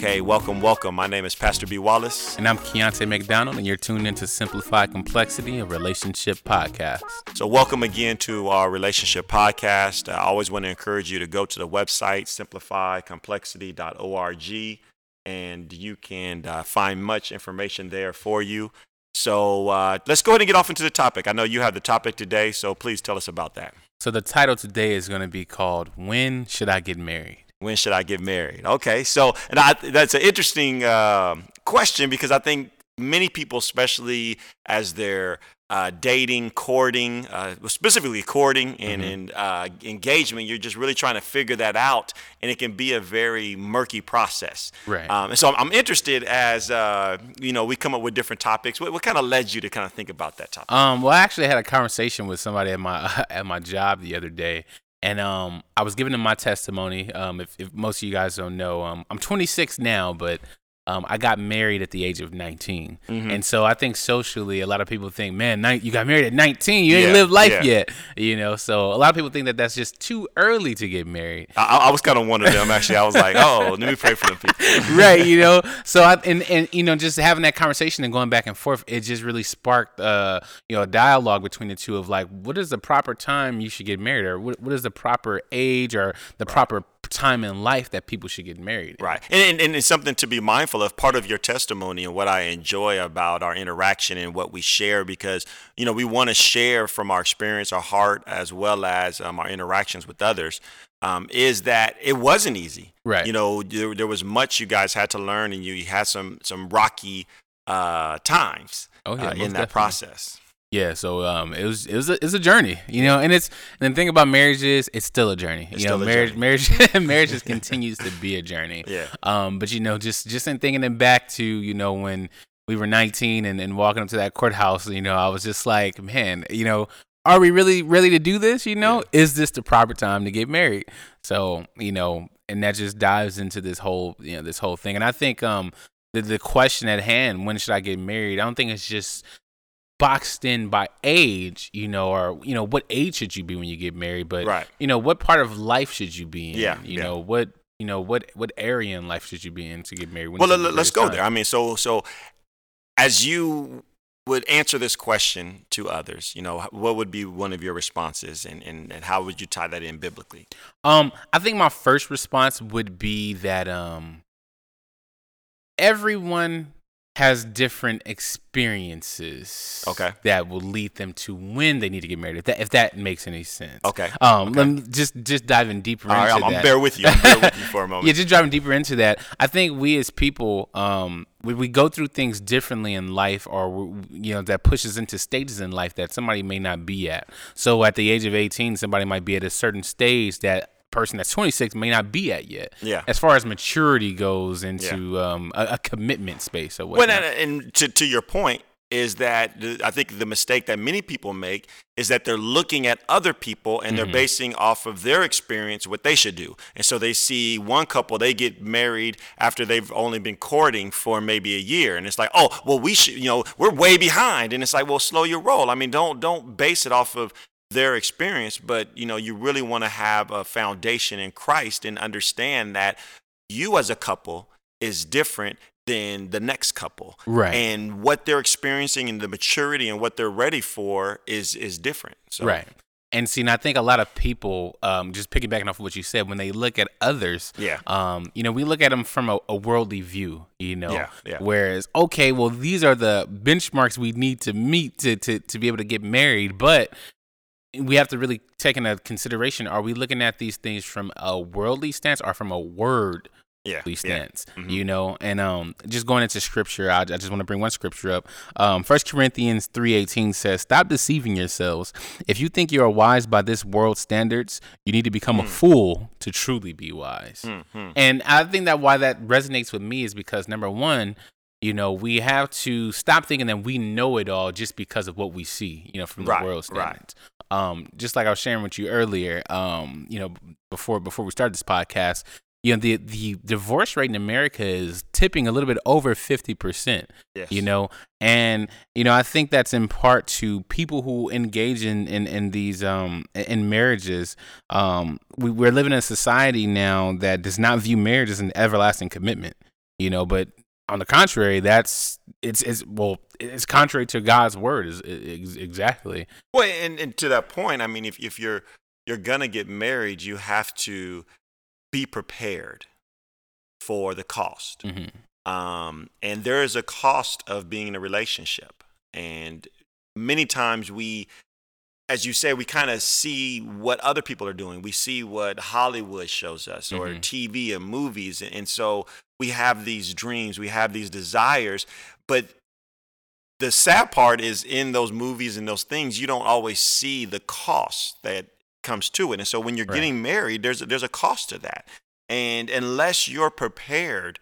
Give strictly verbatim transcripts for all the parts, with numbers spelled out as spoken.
Okay, welcome, welcome. My name is Pastor B. Wallace. And I'm Keontae McDonald, and you're tuned into Simplify Complexity, a relationship podcast. So welcome again to our relationship podcast. I always want to encourage you to go to the website, simplify complexity dot org, and you can uh, find much information there for you. So uh, let's go ahead and get off into the topic. I know you have the topic today, so please tell us about that. So the title today is going to be called, When Should I Get Married? When should I get married? Okay, so and I, that's an interesting uh, question because I think many people, especially as they're uh, dating, courting, uh, specifically courting and Mm-hmm. in uh, engagement, you're just really trying to figure that out, and it can be a very murky process. Right. Um, and so I'm, I'm interested as uh, you know we come up with different topics. What, what kind of led you to kind of think about that topic? Um, well, I actually had a conversation with somebody at my at my job the other day. And um, I was giving them my testimony. Um, if, if most of you guys don't know, um, I'm twenty-six now, but um, I got married at the age of nineteen. Mm-hmm. And so I think socially, a lot of people think, man, ni- you got married at nineteen. You ain't Yeah, lived life yeah. yet. You know, so a lot of people think that that's just too early to get married. I, I was kind of one of them, actually. I was like, oh, let me pray for them people. Right, you know. So I and, and you know, just having that conversation and going back and forth, it just really sparked uh, you know, a dialogue between the two of like, what is the proper time you should get married, or what what is the proper age or the Right. proper time in life that people should get married. Right. And, and, and it's something to be mindful of, part of your testimony and what I enjoy about our interaction and what we share, because, you know, we want to share from our experience, our heart, as well as um, our interactions with others, um, is that it wasn't easy. Right. You know, there, there was much you guys had to learn, and you, you had some, some rocky uh, times Oh, yeah, uh, most in that definitely. process. Yeah, so um, it was it was a, it's a journey, you know, and it's and the thing about marriage is it's still a journey. It's you know, still a marriage journey. marriage marriage just continues to be a journey. Yeah. Um, but you know, just just in thinking it back to, you know, when we were nineteen and, and walking up to that courthouse, you know, I was just like, man, you know, are we really ready to do this? You know, is this the proper time to get married? So, you know, and that just dives into this whole, you know, this whole thing. And I think um the the question at hand, when should I get married? I don't think it's just boxed in by age, you know, or, you know, what age should you be when you get married, but, Right. you know, what part of life should you be in? Yeah, You yeah. know, what, you know, what, what area in life should you be in to get married? When Well, is let, the let's greatest go time? there. I mean, so so as you would answer this question to others, you know, what would be one of your responses, and, and, and how would you tie that in biblically? Um, I think my first response would be that um, everyone has different experiences. Okay. That will lead them to when they need to get married. If that, if that makes any sense. Okay. Um, Okay. let me just just diving deeper All right, into I'm, I'm that. bear with you. I'm bear with you for a moment. Yeah, just driving deeper into that. I think we as people, um, we, we go through things differently in life, or we- you know, that pushes into stages in life that somebody may not be at. So at the age of eighteen, somebody might be at a certain stage that person that's twenty-six may not be at yet. Yeah. As far as maturity goes into um, a, a commitment space or Well, whatnot. and, and to, to your point is that the, I think the mistake that many people make is that they're looking at other people and they're Mhm. basing off of their experience what they should do. And so they see one couple, they get married after they've only been courting for maybe a year. And it's like, oh, well, we should, you know, we're way behind. And it's like, well, slow your roll. I mean, don't don't base it off of their experience, but, you know, you really want to have a foundation in Christ and understand that you as a couple is different than the next couple. Right. And what they're experiencing and the maturity and what they're ready for is is different. So Right. And see, and I think a lot of people, um, just piggybacking off of what you said, when they look at others, Yeah. um, you know, we look at them from a, a worldly view, you know, Yeah, yeah. whereas, okay, well, these are the benchmarks we need to meet to, to, to be able to get married, but we have to really take into consideration, are we looking at these things from a worldly stance or from a word Yeah. yeah. stance, Mhm. you know? And um, just going into scripture, I, I just want to bring one scripture up. Um, First Corinthians three eighteen says, "Stop deceiving yourselves. If you think you are wise by this world's standards, you need to become a fool to truly be wise." Mhm. And I think that why that resonates with me is because, number one, you know, we have to stop thinking that we know it all just because of what we see, you know, from the Right, world right. standards. Um, just like I was sharing with you earlier, um, you know, before before we started this podcast, you know, the the divorce rate in America is tipping a little bit over fifty percent. Yes. You know, and you know, I think that's in part to people who engage in in, in these um in marriages. Um, we, we're living in a society now that does not view marriage as an everlasting commitment. you know. But on the contrary, that's it's it's well, it's contrary to God's word, is, is exactly. Well, and, and to that point, I mean, if if you're you're gonna get married, you have to be prepared for the cost. Mm-hmm. Um, and there is a cost of being in a relationship. And many times we, as you say, we kind of see what other people are doing. We see what Hollywood shows us, or Mhm. T V and movies. And, and so we have these dreams, we have these desires. But the sad part is, in those movies and those things, you don't always see the cost that comes to it. And so when you're Right. getting married, there's a, there's a cost to that. And unless you're prepared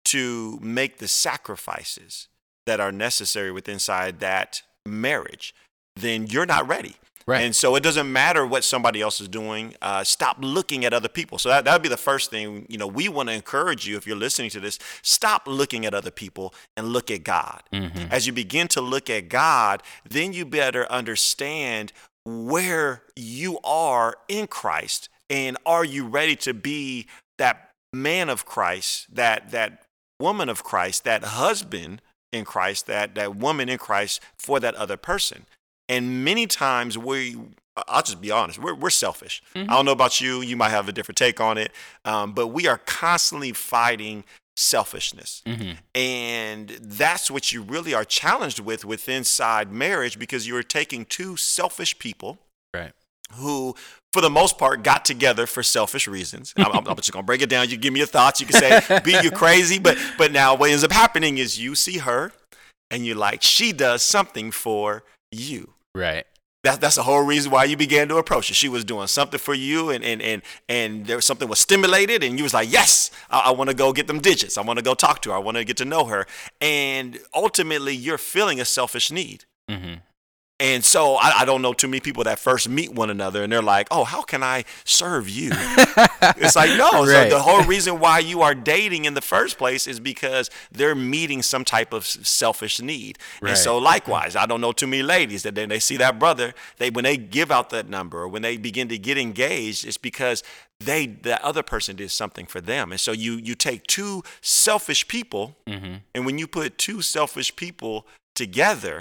to make the sacrifices that are necessary within inside that marriage, then you're not ready. Right. And so it doesn't matter what somebody else is doing. Uh, stop looking at other people. So that that would be the first thing. You know, we want to encourage you, if you're listening to this, stop looking at other people and look at God. Mhm. As you begin to look at God, then you better understand where you are in Christ, and are you ready to be that man of Christ, that that woman of Christ, that husband in Christ, that that woman in Christ for that other person. And many times we, I'll just be honest, we're we're selfish. Mhm. I don't know about you, you might have a different take on it, um, but we are constantly fighting selfishness. Mhm. And that's what you really are challenged with with inside marriage, because you're taking two selfish people Right. who, for the most part, got together for selfish reasons. I'm, I'm, I'm just gonna break it down. You give me your thoughts. You can say, "Be you crazy," but but now what ends up happening is you see her, and you're like, she does something for you. Right. That's that's the whole reason why you began to approach her. She was doing something for you, and and and and there was something was stimulated, and you was like, yes, I, I want to go get them digits. I want to go talk to her. I want to get to know her. And ultimately, you're feeling a selfish need. Mhm. And so I, I don't know too many people that first meet one another and they're like, oh, how can I serve you? It's like, no. Right. So the whole reason why you are dating in the first place is because they're meeting some type of s- selfish need. Right. And so likewise, I don't know too many ladies that then they see that brother, they when they give out that number, or when they begin to get engaged, it's because they the other person did something for them. And so you you take two selfish people, Mhm. and when you put two selfish people together,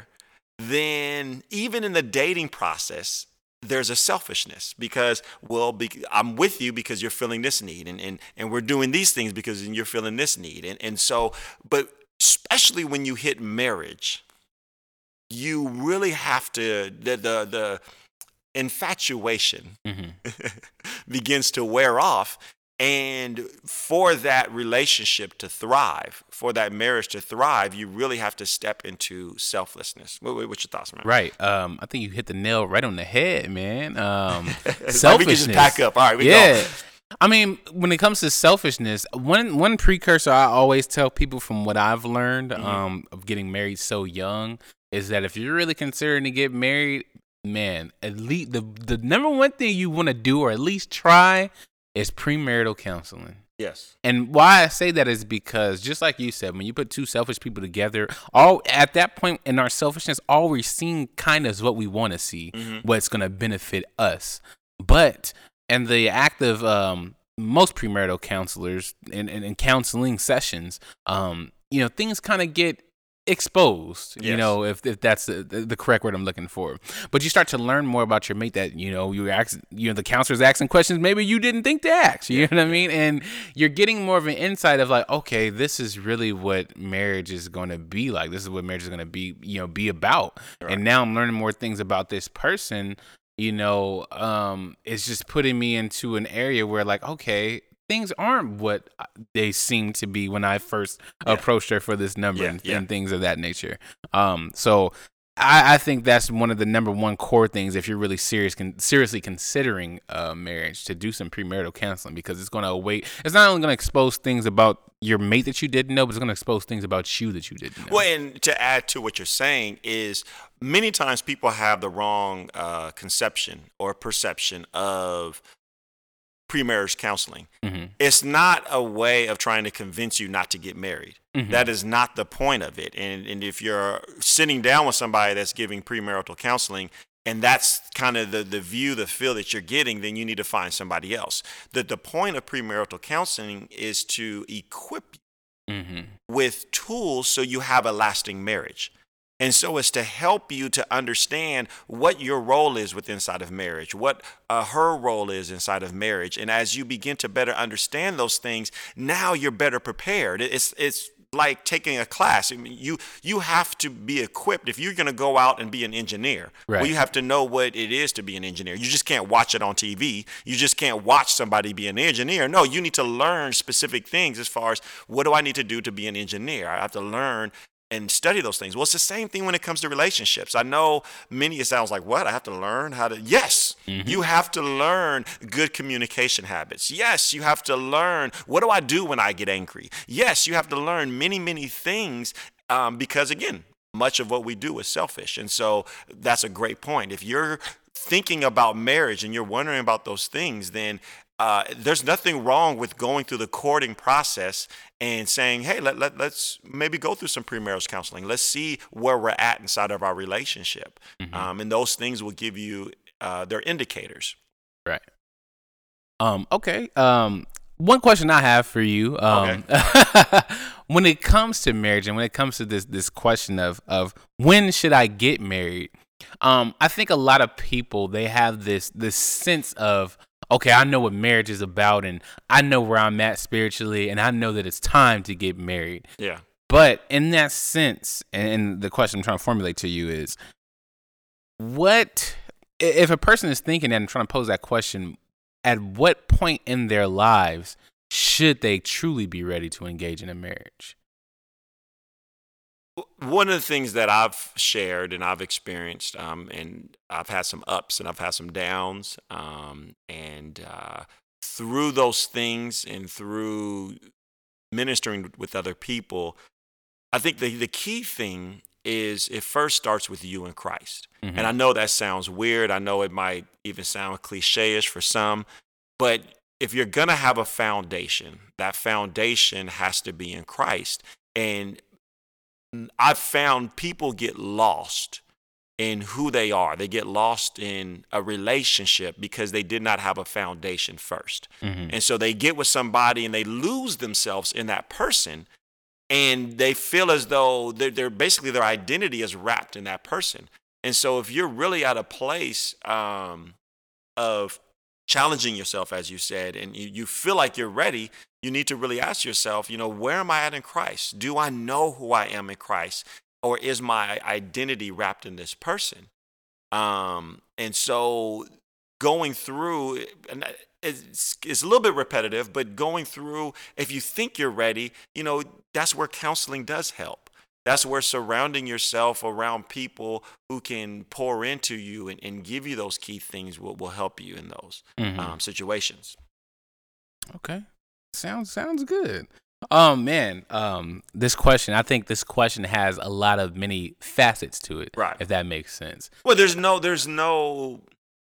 then even in the dating process, there's a selfishness, because, well, be, I'm with you because you're feeling this need, and, and, and we're doing these things because you're feeling this need. And, and so, but especially when you hit marriage, you really have to, the, the, the infatuation Mhm. begins to wear off. And for that relationship to thrive, for that marriage to thrive, you really have to step into selflessness. What, what- what's your thoughts, man? Right. Um, I think you hit the nail right on the head, man. Um, It's like we can just selfishness. pack up. All right, we yeah. go. I mean, when it comes to selfishness, one one precursor I always tell people from what I've learned Mhm. um, of getting married so young is that if you're really considering to get married, man, at least the the number one thing you want to do, or at least try, is premarital counseling. Yes. And why I say that is because, just like you said, when you put two selfish people together, all at that point in our selfishness, all we're seeing kind of is what we want to see, Mhm. what's going to benefit us. But in the act of um, most premarital counselors and in, in, in counseling sessions, um, you know, things kind of get exposed, you Yes. know, if if that's the, the correct word I'm looking for. But you start to learn more about your mate that, you know, you ask, you know, the counselor's asking questions maybe you didn't think to ask, you Yeah, know what I mean? And you're getting more of an insight of like, okay, this is really what marriage is going to be like. This is what marriage is going to be, you know, be about. Right. And now I'm learning more things about this person, you know, um, it's just putting me into an area where like, okay, things aren't what they seem to be when I first Yeah. approached her for this number Yeah, and, yeah. and things of that nature. Um, so I, I think that's one of the number one core things if you're really serious, con- seriously considering uh, marriage, to do some premarital counseling, because it's going to await. It's not only going to expose things about your mate that you didn't know, but it's going to expose things about you that you didn't know. Well, and to add to what you're saying is, many times people have the wrong uh, conception or perception of pre-marriage counseling. Mhm. It's not a way of trying to convince you not to get married. Mhm. That is not the point of it. And and if you're sitting down with somebody that's giving premarital counseling, and that's kind of the, the view, the feel that you're getting, then you need to find somebody else. The, the point of premarital counseling is to equip you Mm-hmm. with tools so you have a lasting marriage. And so it's to help you to understand what your role is within inside of marriage, what uh, her role is inside of marriage. And as you begin to better understand those things, now you're better prepared. It's it's like taking a class. I mean, you you have to be equipped. If you're going to go out and be an engineer, Right. well, you have to know what it is to be an engineer. You just can't watch it on T V. You just can't watch somebody be an engineer. No, you need to learn specific things as far as what do I need to do to be an engineer. I have to learn and study those things. Well, it's the same thing when it comes to relationships. I know many, it sounds like, what? I have to learn how to, yes, Mm-hmm. you have to learn good communication habits. Yes, you have to learn, what do I do when I get angry? Yes, you have to learn many, many things um, because, again, much of what we do is selfish. And so that's a great point. If you're thinking about marriage and you're wondering about those things, then uh, there's nothing wrong with going through the courting process and saying, hey, let, let, let's maybe go through some premarital counseling. Let's see where we're at inside of our relationship. Mm-hmm. Um, and those things will give you, uh, their indicators. Right. Um, okay. Um, one question I have for you, um, when it comes to marriage and when it comes to this, this question of, of when should I get married? Um, I think a lot of people, they have this, this sense of, okay, I know what marriage is about and I know where I'm at spiritually and I know that it's time to get married. Yeah. But in that sense, and the question I'm trying to formulate to you is, what, if a person is thinking that and trying to pose that question, at what point in their lives should they truly be ready to engage in a marriage? One of the things that I've shared and I've experienced, um, and I've had some ups and I've had some downs, um, and uh, through those things and through ministering with other people, I think the, the key thing is it first starts with you and Christ. Mm-hmm. And I know that sounds weird. I know it might even sound cliche-ish for some, but if you're going to have a foundation, that foundation has to be in Christ. And I've found people get lost in who they are. They get lost in a relationship because they did not have a foundation first. Mm-hmm. And so they get with somebody and they lose themselves in that person. And they feel as though they're, they're basically their identity is wrapped in that person. And so if you're really at a place um, of challenging yourself, as you said, and you, you feel like you're ready, you need to really ask yourself, you know, where am I at in Christ? Do I know who I am in Christ? Or is my identity wrapped in this person? Um, and so going through, and it's, it's a little bit repetitive, but going through, if you think you're ready, you know, that's where counseling does help. That's where surrounding yourself around people who can pour into you and, and give you those key things will, will help you in those Mm-hmm. um, situations. Okay. Sounds sounds good. Um man, um this question, I think this question has a lot of many facets to it. Right. If that makes sense. Well, there's no, there's no,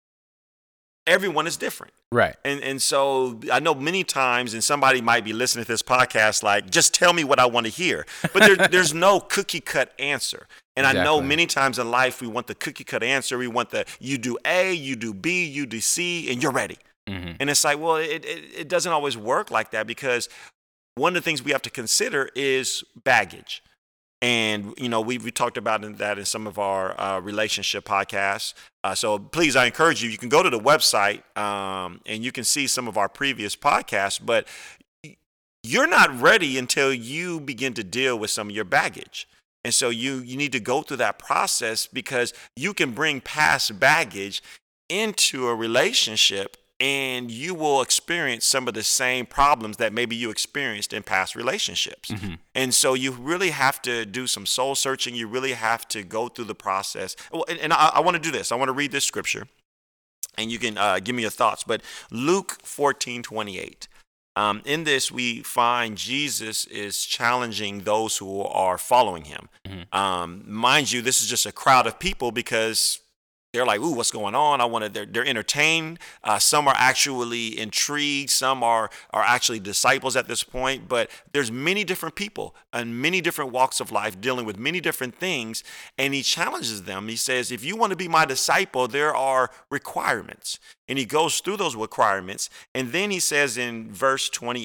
everyone is different. Right. And and so I know many times, and somebody might be listening to this podcast like, just tell me what I want to hear. But there, there's no cookie cut answer. And Exactly. I know many times in life we want the cookie cut answer. We want the, you do A, you do B, you do C, and you're ready. Mm-hmm. And it's like, well, it, it, it doesn't always work like that, because one of the things we have to consider is baggage. And, you know, we we talked about in that in some of our uh, relationship podcasts. Uh, so please, I encourage you, you can go to the website um, and you can see some of our previous podcasts, but you're not ready until you begin to deal with some of your baggage. And so you you need to go through that process, because you can bring past baggage into a relationship and you will experience some of the same problems that maybe you experienced in past relationships. Mm-hmm. And so you really have to do some soul searching. You really have to go through the process. Well, and, and I, I want to do this. I want to read this scripture, and you can uh, give me your thoughts. But Luke fourteen twenty-eight. Um, in this, we find Jesus is challenging those who are following him. Mm-hmm. Um, mind you, this is just a crowd of people, because they're like, ooh, what's going on? I want to, they're, they're entertained. Uh, some are actually intrigued. Some are, are actually disciples at this point, but there's many different people and many different walks of life dealing with many different things. And he challenges them. He says, if you want to be my disciple, there are requirements. And he goes through those requirements. And then he says in verse twenty-eight,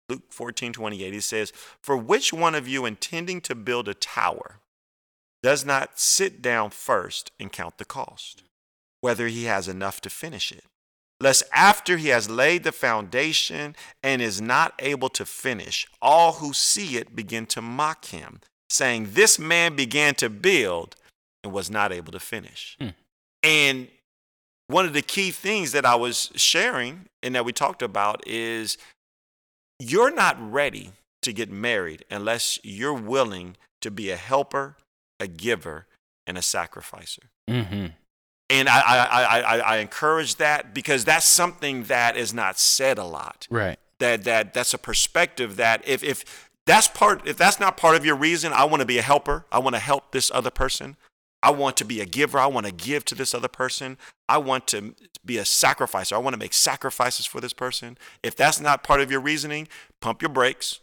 Luke fourteen twenty-eight, it says, "For which one of you intending to build a tower does not sit down first and count the cost, whether he has enough to finish it? Lest after he has laid the foundation and is not able to finish, all who see it begin to mock him, saying, 'This man began to build and was not able to finish.'" Hmm. And one of the key things that I was sharing and that we talked about is you're not ready to get married unless you're willing to be a helper, a giver, and a sacrificer. Mm-hmm. And I, I, I, I encourage that because that's something that is not said a lot. Right. That that that's a perspective that if if that's part if that's not part of your reason, I want to be a helper. I want to help this other person. I want to be a giver. I want to give to this other person. I want to be a sacrificer. I want to make sacrifices for this person. If that's not part of your reasoning, pump your brakes,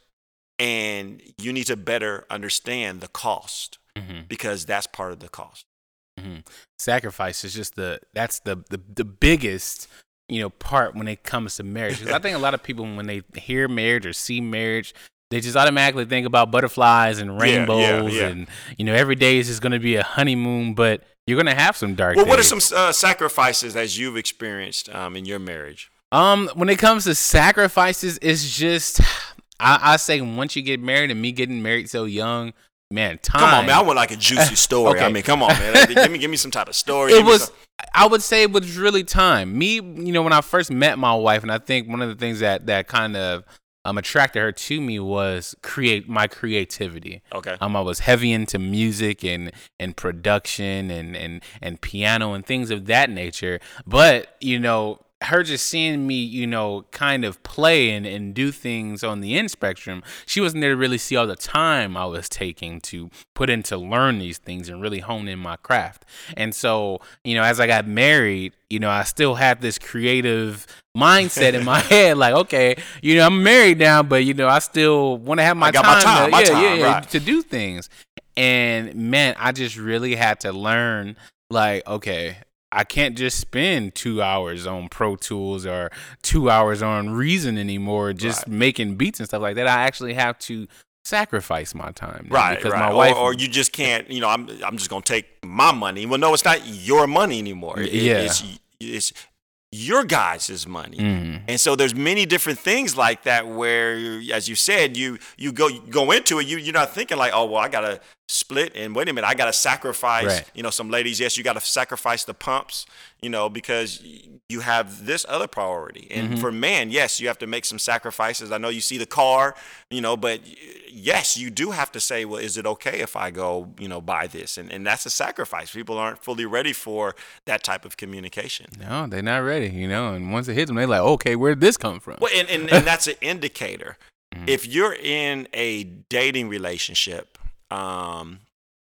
and you need to better understand the cost, mm-hmm. because that's part of the cost. Mm-hmm. Sacrifice is just the that's the, the the biggest, you know, part when it comes to marriage. Because I think a lot of people, when they hear marriage or see marriage, they just automatically think about butterflies and rainbows, yeah, yeah, yeah. and you know, every day is just going to be a honeymoon. But you're going to have some dark well, days. What are some uh, sacrifices as you've experienced um, in your marriage? Um, when it comes to sacrifices, it's just I, I say once you get married, and me getting married so young. Man, time. Come on, man. I want like a juicy story. Okay. I mean, come on, man. give me, give me some type of story. It give was, I would say, it was really time. Me, you know, when I first met my wife, and I think one of the things that that kind of um attracted her to me was create my creativity. Okay. Um, I was heavy into music and and production and and and piano and things of that nature. But you know, her just seeing me, you know, kind of play and, and do things on the end spectrum, she wasn't there to really see all the time I was taking to put in to learn these things and really hone in my craft. And so, you know, as I got married, you know, I still had this creative mindset in my head, like, okay, you know, I'm married now, but, you know, I still want to have my I got time, my time, to, my yeah, time yeah, yeah, right. to do things. And, man, I just really had to learn, like, okay, I can't just spend two hours on Pro Tools or two hours on Reason anymore, just right. making beats and stuff like that. I actually have to sacrifice my time, now, right? Because right. my wife, or, or you just can't. You know, I'm I'm just gonna take my money. Well, no, it's not your money anymore. It, yeah, it's, it's your guys' money. Mm-hmm. And so there's many different things like that where, as you said, you you go you go into it. You you're not thinking like, oh well, I gotta split and wait a minute, I gotta sacrifice. Right. You know, some ladies, yes, you gotta sacrifice the pumps. You know, because you have this other priority. And mm-hmm. for men, yes, you have to make some sacrifices. I know you see the car, you know, but yes, you do have to say, well, is it okay if I go, you know, buy this? And and that's a sacrifice. People aren't fully ready for that type of communication. No, they're not ready, you know, and once it hits them, they're like, okay, where did this come from? Well, and, and, and that's an indicator. Mm-hmm. If you're in a dating relationship um,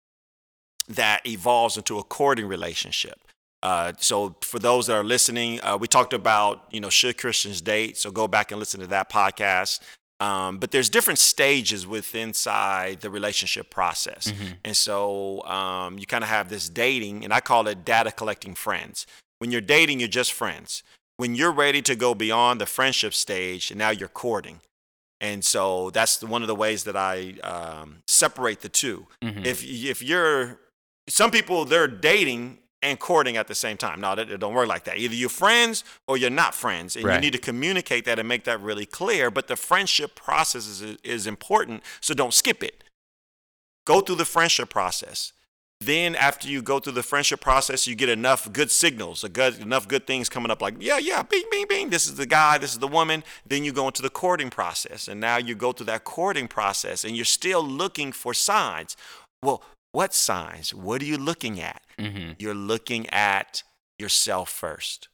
that evolves into a courting relationship, Uh, so for those that are listening, uh, we talked about, you know, should Christians date? So go back and listen to that podcast. Um, but there's different stages within inside the relationship process. Mm-hmm. And so um, you kind of have this dating, and I call it data collecting friends. When you're dating, you're just friends. When you're ready to go beyond the friendship stage, and now you're courting. And so that's the, one of the ways that I um, separate the two. Mm-hmm. If if you're, some people, they're dating and courting at the same time. No, it don't work like that. Either you're friends or you're not friends. And right. you need to communicate that and make that really clear. But the friendship process is, is important, so don't skip it. Go through the friendship process. Then after you go through the friendship process, you get enough good signals, a good, enough good things coming up like, yeah, yeah, bing, bing, bing. This is the guy, this is the woman. Then you go into the courting process. And now you go through that courting process and you're still looking for signs. Well, what signs? What are you looking at? Mm-hmm. You're looking at yourself first.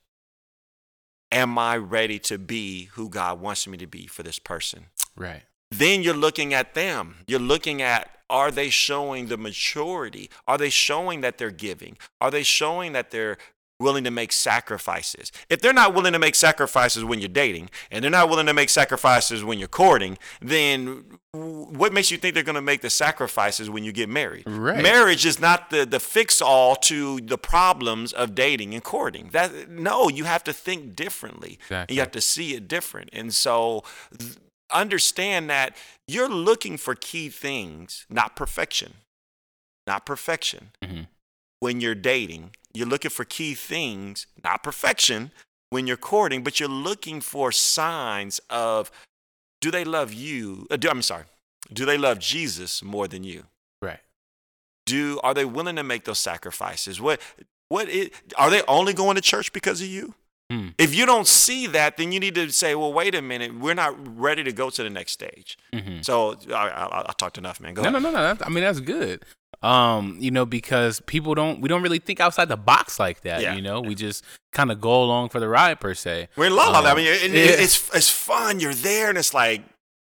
Am I ready to be who God wants me to be for this person? Right. Then you're looking at them. You're looking at, are they showing the maturity? Are they showing that they're giving? Are they showing that they're willing to make sacrifices? If they're not willing to make sacrifices when you're dating, and they're not willing to make sacrifices when you're courting, then what makes you think they're going to make the sacrifices when you get married? Right. Marriage is not the, the fix-all to the problems of dating and courting. That no, you have to think differently. Exactly. You have to see it different. And so th- understand that you're looking for key things, not perfection, not perfection. Mm-hmm. When you're dating, you're looking for key things, not perfection when you're courting, but you're looking for signs of, do they love you? Uh, do, I'm sorry. Do they love Jesus more than you? Right. Do, are they willing to make those sacrifices? What, what is, are they only going to church because of you? Mm. If you don't see that, then you need to say, well, wait a minute, we're not ready to go to the next stage. Mm-hmm. So I, I, I talked enough, man. Go no, ahead. no, no, no. That's, I mean, that's good. Um, you know, because people don't, we don't really think outside the box like that. Yeah. You know, we just kind of go along for the ride per se. We're in La La Um, Land. I mean, it, yeah. it, it's it's fun. You're there, and it's like,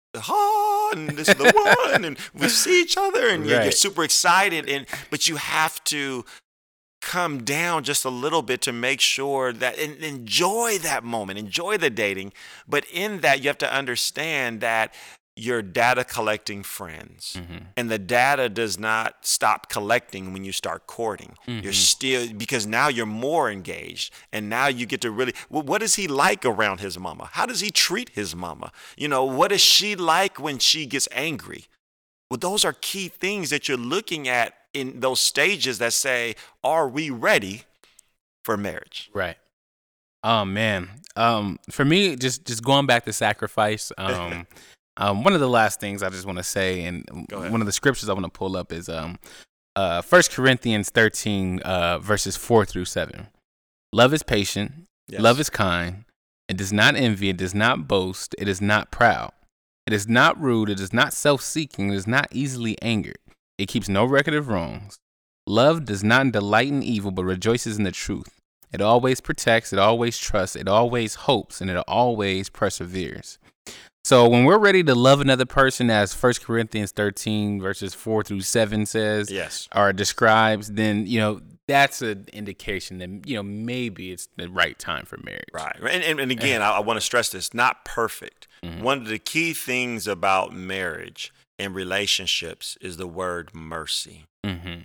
oh, and this is the one, and we see each other, and you're, you're Right. super excited. And but you have to come down just a little bit to make sure that and enjoy that moment, enjoy the dating. But in that, you have to understand that you're data collecting friends, Mm-hmm. and the data does not stop collecting when you start courting. Mm-hmm. You're still, because now you're more engaged, and now you get to really, well, what is he like around his mama? How does he treat his mama? You know, what is she like when she gets angry? Well, those are key things that you're looking at in those stages that say, are we ready for marriage? Right. Oh man. Um, for me, just just going back to sacrifice. Um, um, one of the last things I just want to say, and Go ahead. one of the scriptures I want to pull up is um, uh, First Corinthians thirteen, uh, verses four through seven. Love is patient. Yes. Love is kind. It does not envy. It does not boast. It is not proud. It is not rude. It is not self-seeking. It is not easily angered. It keeps no record of wrongs. Love does not delight in evil, but rejoices in the truth. It always protects, it always trusts, it always hopes, and it always perseveres. So when we're ready to love another person, as First Corinthians thirteen, verses four through seven says, Yes. or describes, then, you know, that's an indication that, you know, maybe it's the right time for marriage. Right. And, and, and again, I, I want to stress this, not perfect. Mhm. One of the key things about marriage and relationships is the word mercy. Mm-hmm.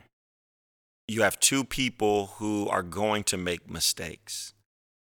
You have two people who are going to make mistakes.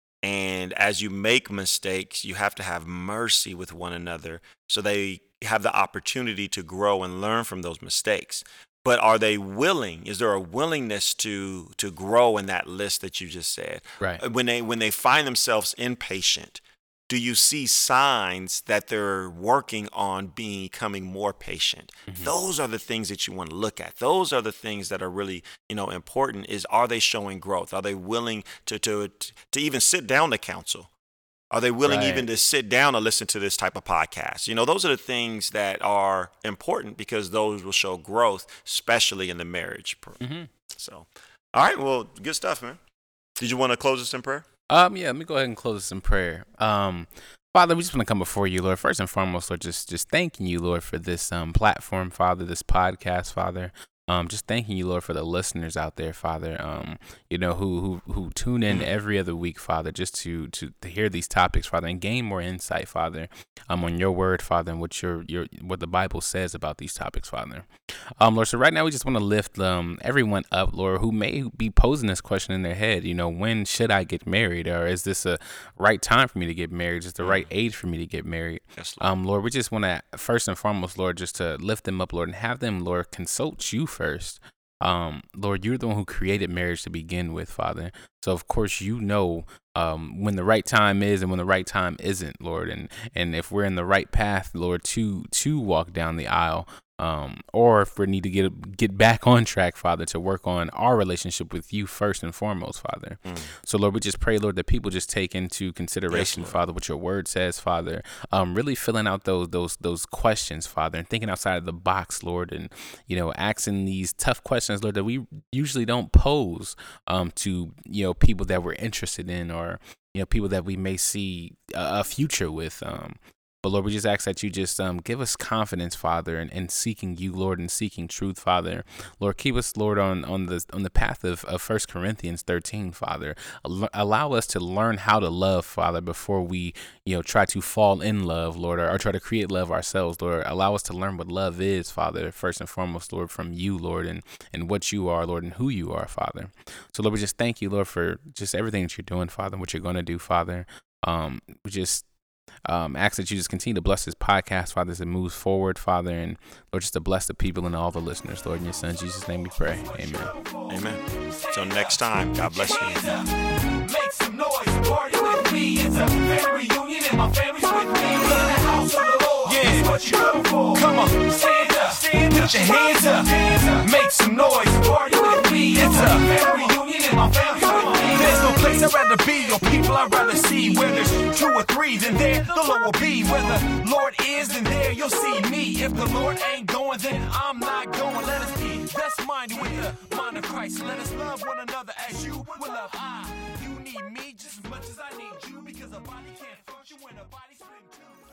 And as you make mistakes, you have to have mercy with one another so they have the opportunity to grow and learn from those mistakes. But are they willing? Is there a willingness to to grow in that list that you just said? Right. When they when they find themselves impatient, do you see signs that they're working on becoming more patient? Mhm. Those are the things that you want to look at. Those are the things that are really, you know, important. Is, are they showing growth? Are they willing to to to even sit down to counsel? Are they willing Right. even to sit down and listen to this type of podcast? You know, those are the things that are important because those will show growth, especially in the marriage. Mm-hmm. So, all right, well, good stuff, man. Did you want to close us in prayer? Um, yeah, let me go ahead and close this in prayer. Um, Father, we just want to come before you, Lord. First and foremost, Lord, just just thanking you, Lord, for this um platform, Father, this podcast, Father. Um, just thanking you, Lord, for the listeners out there, Father. Um, you know, who who who tune in every other week, Father, just to to, to hear these topics, Father, and gain more insight, Father, um, on your word, Father, and what your your what the Bible says about these topics, Father. Um, Lord, so right now we just want to lift um everyone up, Lord, who may be posing this question in their head. You know, when should I get married, or is this a right time for me to get married? Is this the right age for me to get married? Yes, Lord. Um, Lord, we just want to first and foremost, Lord, just to lift them up, Lord, and have them, Lord, consult you first. Um, Lord, you're the one who created marriage to begin with, Father. So of course you know um, when the right time is and when the right time isn't, Lord. And and if we're in the right path, Lord, to to walk down the aisle, um, or if we need to get get back on track, Father, to work on our relationship with you first and foremost, Father. Mm. So Lord, we just pray, Lord, that people just take into consideration, Yes, Lord. Father, what your word says, Father. Um, really filling out those those those questions, Father, and thinking outside of the box, Lord, and you know, asking these tough questions, Lord, that we usually don't pose um to you know people that we're interested in, or you know people that we may see a, a future with. Um, But Lord, we just ask that you just um, give us confidence, Father, in, in seeking you, Lord, and seeking truth, Father. Lord, keep us, Lord, on on the on the path of, of First Corinthians thirteen, Father. Al- allow us to learn how to love, Father, before we, you know, try to fall in love, Lord, or, or try to create love ourselves, Lord. Allow us to learn what love is, Father, first and foremost, Lord, from you, Lord, and, and what you are, Lord, and who you are, Father. So, Lord, we just thank you, Lord, for just everything that you're doing, Father, and what you're going to do, Father. Um, we just Um, ask that you just continue to bless this podcast, Father, as it moves forward, Father, and Lord, just to bless the people and all the listeners, Lord, in your Son Jesus' name we pray. Amen. Amen. Till next time, God bless you. Make some noise, party with me. It's a family reunion and my family's with me. In the house of the Lord. Yeah, it's what you come for. Come on, stand up, stand up, put your hands up, hands up. Make some noise, party with me. It's a family reunion and my family's with me. There's no place I'd rather be or people I'd rather see. Where there's two or three, then there the Lord will be. Where the Lord is, then there you'll see me. If the Lord ain't going, then I'm not going. Let us be best-minded with the mind of Christ. Let us love one another as you will love I. You need me just as much as I need you, because a body can't function when a body's split in two.